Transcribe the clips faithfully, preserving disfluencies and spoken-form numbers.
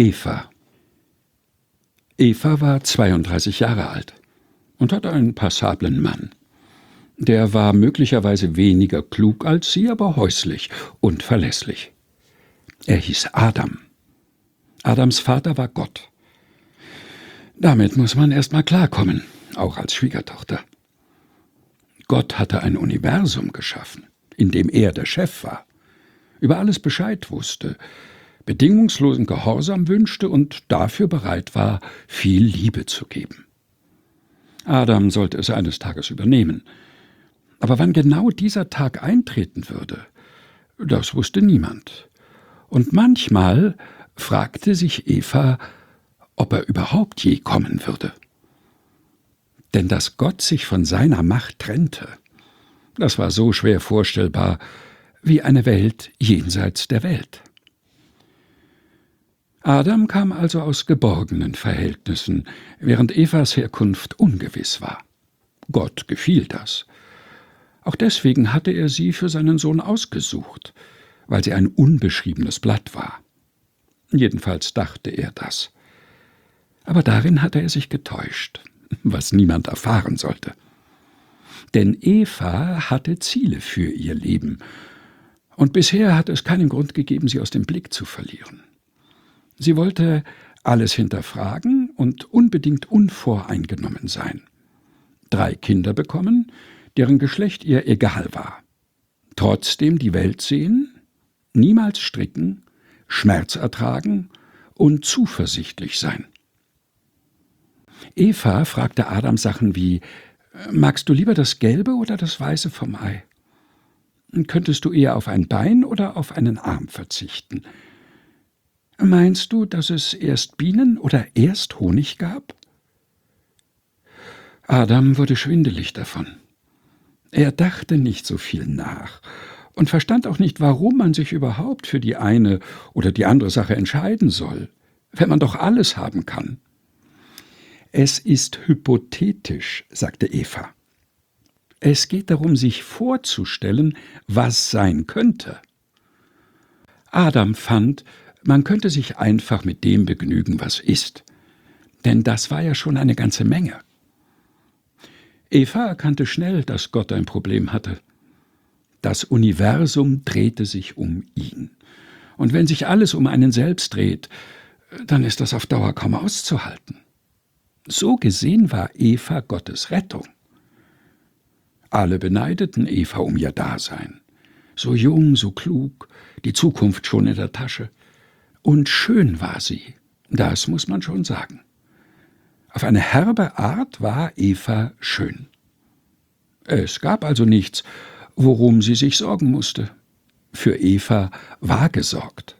Eva. Eva war zweiunddreißig Jahre alt und hatte einen passablen Mann. Der war möglicherweise weniger klug als sie, aber häuslich und verlässlich. Er hieß Adam. Adams Vater war Gott. Damit muss man erst mal klarkommen, auch als Schwiegertochter. Gott hatte ein Universum geschaffen, in dem er der Chef war, über alles Bescheid wusste, bedingungslosen Gehorsam wünschte und dafür bereit war, viel Liebe zu geben. Adam sollte es eines Tages übernehmen. Aber wann genau dieser Tag eintreten würde, das wusste niemand. Und manchmal fragte sich Eva, ob er überhaupt je kommen würde. Denn dass Gott sich von seiner Macht trennte, das war so schwer vorstellbar wie eine Welt jenseits der Welt. Adam kam also aus geborgenen Verhältnissen, während Evas Herkunft ungewiss war. Gott gefiel das. Auch deswegen hatte er sie für seinen Sohn ausgesucht, weil sie ein unbeschriebenes Blatt war. Jedenfalls dachte er das. Aber darin hatte er sich getäuscht, was niemand erfahren sollte. Denn Eva hatte Ziele für ihr Leben, und bisher hatte es keinen Grund gegeben, sie aus dem Blick zu verlieren. Sie wollte alles hinterfragen und unbedingt unvoreingenommen sein. Drei Kinder bekommen, deren Geschlecht ihr egal war. Trotzdem die Welt sehen, niemals stricken, Schmerz ertragen und zuversichtlich sein. Eva fragte Adam Sachen wie: Magst du lieber das Gelbe oder das Weiße vom Ei? Könntest du eher auf ein Bein oder auf einen Arm verzichten? Meinst du, dass es erst Bienen oder erst Honig gab? Adam wurde schwindelig davon. Er dachte nicht so viel nach und verstand auch nicht, warum man sich überhaupt für die eine oder die andere Sache entscheiden soll, wenn man doch alles haben kann. Es ist hypothetisch, sagte Eva. Es geht darum, sich vorzustellen, was sein könnte. Adam fand, man könnte sich einfach mit dem begnügen, was ist. Denn das war ja schon eine ganze Menge. Eva erkannte schnell, dass Gott ein Problem hatte. Das Universum drehte sich um ihn. Und wenn sich alles um einen selbst dreht, dann ist das auf Dauer kaum auszuhalten. So gesehen war Eva Gottes Rettung. Alle beneideten Eva um ihr Dasein. So jung, so klug, die Zukunft schon in der Tasche. Und schön war sie, das muss man schon sagen. Auf eine herbe Art war Eva schön. Es gab also nichts, worum sie sich sorgen musste. Für Eva war gesorgt.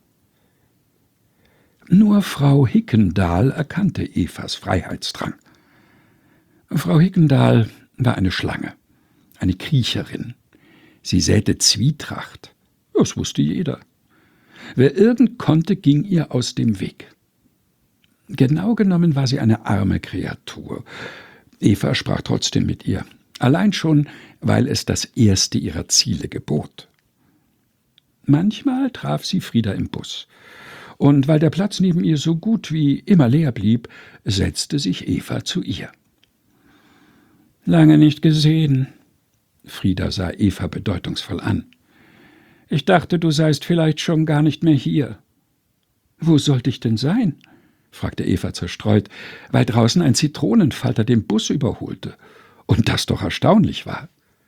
Nur Frau Hickendahl erkannte Evas Freiheitsdrang. Frau Hickendahl war eine Schlange, eine Kriecherin. Sie säte Zwietracht. Das wusste jeder. Wer irgend konnte, ging ihr aus dem Weg. Genau genommen war sie eine arme Kreatur. Eva sprach trotzdem mit ihr, allein schon, weil es das erste ihrer Ziele gebot. Manchmal traf sie Frieda im Bus, und weil der Platz neben ihr so gut wie immer leer blieb, setzte sich Eva zu ihr. »Lange nicht gesehen«, Frieda sah Eva bedeutungsvoll an. »Ich dachte, du seist vielleicht schon gar nicht mehr hier.« »Wo sollte ich denn sein?« fragte Eva zerstreut, weil draußen ein Zitronenfalter den Bus überholte und das doch erstaunlich war.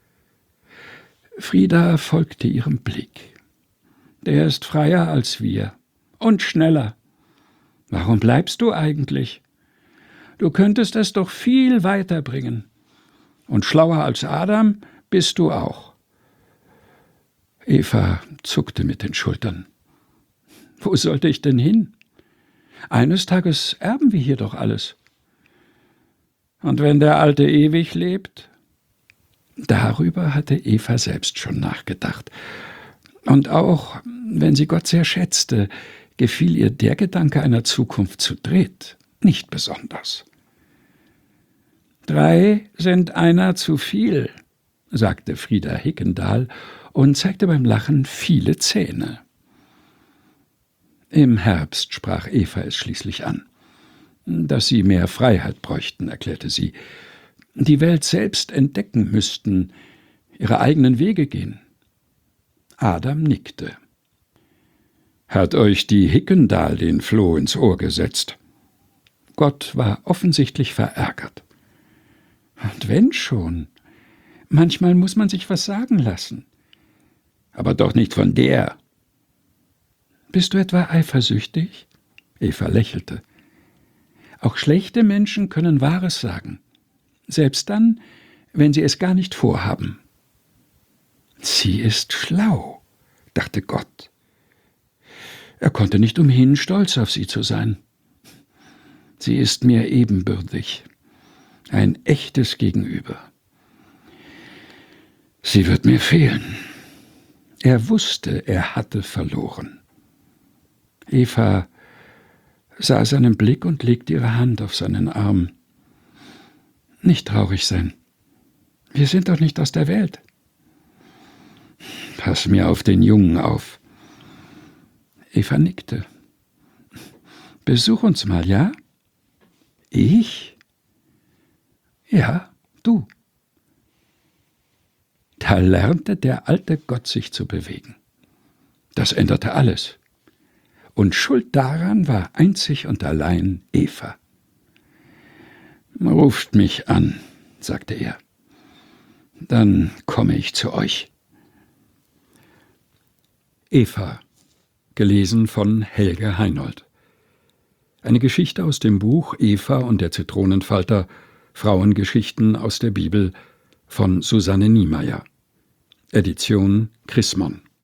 Frieda folgte ihrem Blick. »Der ist freier als wir und schneller. Warum bleibst du eigentlich? Du könntest es doch viel weiter bringen. Und schlauer als Adam bist du auch.« Eva zuckte mit den Schultern. »Wo sollte ich denn hin? Eines Tages erben wir hier doch alles.« »Und wenn der Alte ewig lebt?« Darüber hatte Eva selbst schon nachgedacht. Und auch, wenn sie Gott sehr schätzte, gefiel ihr der Gedanke einer Zukunft zu dritt nicht besonders. »Drei sind einer zu viel«, sagte Frieda Hickendahl und zeigte beim Lachen viele Zähne. Im Herbst sprach Eva es schließlich an. Dass sie mehr Freiheit bräuchten, erklärte sie. Die Welt selbst entdecken müssten, ihre eigenen Wege gehen. Adam nickte. Hat euch die Hickendal den Floh ins Ohr gesetzt? Gott war offensichtlich verärgert. Und wenn schon. Manchmal muss man sich was sagen lassen. Aber doch nicht von der. Bist du etwa eifersüchtig? Eva lächelte. Auch schlechte Menschen können Wahres sagen. Selbst dann, wenn sie es gar nicht vorhaben. Sie ist schlau, dachte Gott. Er konnte nicht umhin, stolz auf sie zu sein. Sie ist mir ebenbürtig, ein echtes Gegenüber. Sie wird mir fehlen. Er wusste, er hatte verloren. Eva sah seinen Blick und legte ihre Hand auf seinen Arm. Nicht traurig sein. Wir sind doch nicht aus der Welt. Pass mir auf den Jungen auf. Eva nickte. Besuch uns mal, ja? Ich? Ja, du. Da lernte der alte Gott sich zu bewegen. Das änderte alles. Und schuld daran war einzig und allein Eva. Ruft mich an, sagte er. Dann komme ich zu euch. Eva, gelesen von Helge Heinold. Eine Geschichte aus dem Buch Eva und der Zitronenfalter, Frauengeschichten aus der Bibel von Susanne Niemeyer. Edition Chrismon.